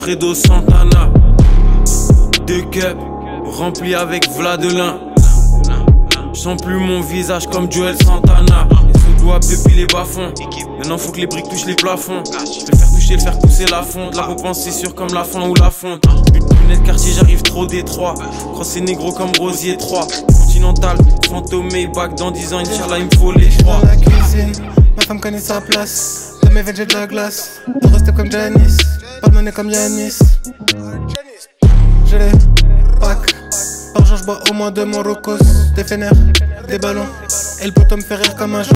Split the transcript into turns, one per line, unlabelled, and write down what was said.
Fredo Santana. Deux cups remplis avec Vladelin. J'sens plus mon visage comme Joel Santana. Et ce doigt depuis les bas-fonds. Maintenant faut que les briques touchent les plafonds. Je vais faire toucher, le faire pousser la fonte. La repense c'est sûr comme la fin ou la fonte. Lunette quartier, j'arrive trop détroit. Crossé négro comme Rosier 3. Continental, fantôme back dans 10 ans, Inch'Allah il me faut les 3.
Dans la cuisine, ma femme connaît sa place. Dans mes veines j'ai de la glace. Je reste comme Janice, pas de monnaie comme Yanis. J'ai les packs. Par jour j'bois au moins 2 Morocos. Des fenêtres, des ballons. Et le poteau me fait rire comme un